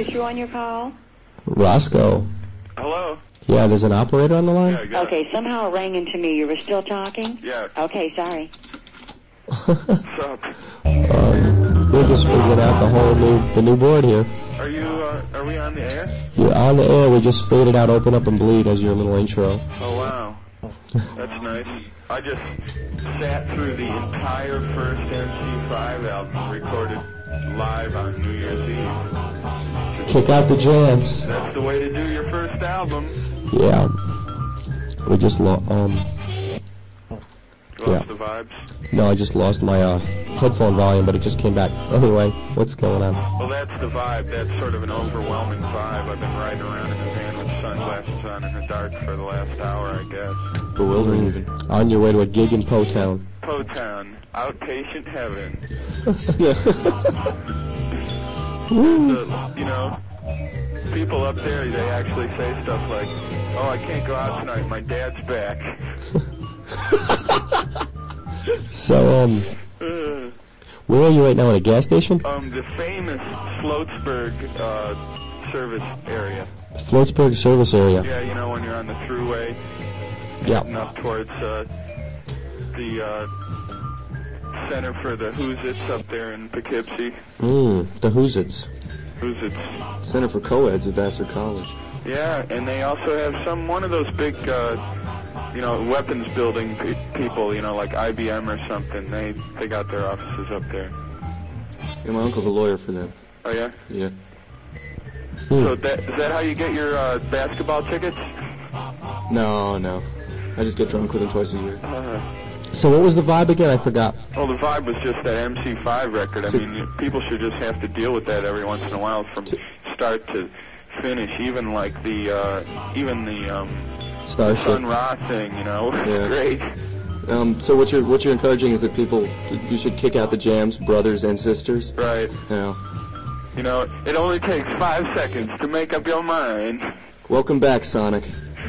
Bruce, you on your call? Roscoe. Hello? Yeah, there's an operator on the line? Yeah, I got Okay, somehow it rang into me. You were still talking? Yeah. Okay, sorry. What's up? We just figured out the new board here. Are we on the air? You're on the air. We just faded out Open Up and Bleed as your little intro. Oh, wow. That's nice. I just sat through the entire first MC5 album recorded live on New Year's Eve. Kick out the jams. That's the way to do your first album. Yeah. We just Lost yeah. the vibes? No, I just lost my headphone volume, but it just came back. Anyway, what's going on? Well, that's the vibe. That's sort of an overwhelming vibe. I've been riding around in a van with sunglasses on in the dark for the last hour, I guess. Bewildering even. On your way to a gig in Po-Town. Po-Town. Outpatient heaven. You know, people up there, they actually say stuff like, oh, I can't go out tonight, my dad's back. So, where are you right now, at a gas station? The famous Floatsburg, service area. Floatsburg service area. Yeah, you know, when you're on the thruway. Yeah. Heading up towards, the, Center for the Who's-Its up there in Poughkeepsie. The Who's-Its. Who's-Its. Center for Co-Eds at Vassar College. Yeah, and they also have one of those big, weapons building people, like IBM or something. They got their offices up there. Yeah, my uncle's a lawyer for them. Oh, yeah? Yeah. So is that how you get your basketball tickets? No. I just get drunk with him twice a year. So what was the vibe again? I forgot. Well, the vibe was just that MC5 record. I mean, people should just have to deal with that every once in a while from start to finish. Even like the Starship. Sun Ra thing, Yeah. Great. So what you're encouraging is that you should kick out the jams, brothers and sisters. Right. Yeah. It only takes 5 seconds to make up your mind. Welcome back, Sonic.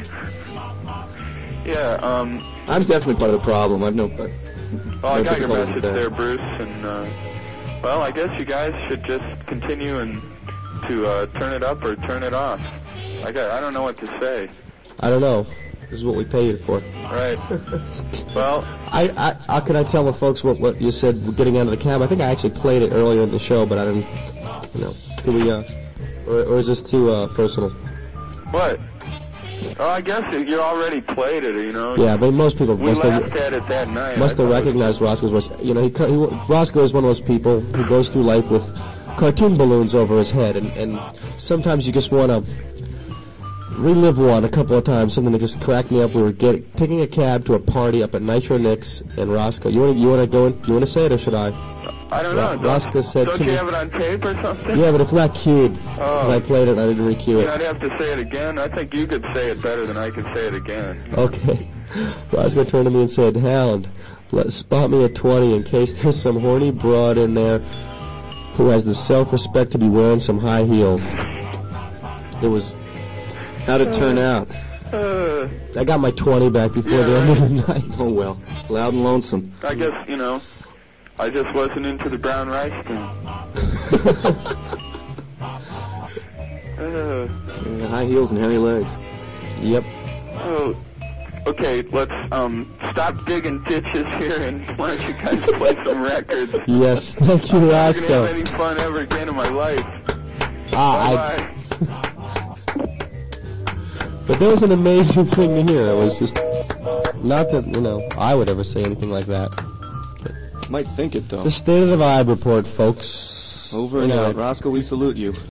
Yeah, I'm definitely part of the problem. I've no. I got your message there, Bruce, and well, I guess you guys should just continue to turn it up or turn it off. I don't know what to say. I don't know. This is what we pay you for. Right. Well, how can I tell the folks what you said getting out of the cab? I think I actually played it earlier in the show, but I didn't. Can we? Or is this too personal? What? Oh, I guess you already played it, Yeah, but most people we laughed at it that night. Must have recognized Roscoe's voice. Roscoe is one of those people who goes through life with cartoon balloons over his head, and sometimes you just want to relive one a couple of times. Something that just cracked me up. We were taking a cab to a party up at Nitro Nick's and Roscoe. You want to go in? You want to say it or should I? I don't know. Roscoe said, don't you have it on tape or something? Yeah, but it's not cued. Oh. I played it and I didn't re-cue it. I'd have to say it again. I think you could say it better than I could say it again. Okay. Roscoe turned to me and said, Hound, spot me a 20 in case there's some horny broad in there who has the self-respect to be wearing some high heels. It was... How'd it turn out? I got my 20 back before the end of the night. Oh, well. Loud and lonesome. I guess, I just wasn't into the brown rice thing. High heels and hairy legs. Yep. Oh, okay, let's stop digging ditches here and why don't you guys play some records? Yes, thank you, I'm Roscoe. not going to have any fun ever again in my life. Bye-bye. But that was an amazing thing to hear. It was just, not that, I would ever say anything like that. Might think it, though. The State of the Vibe report, folks. Over and out. Roscoe, we salute you.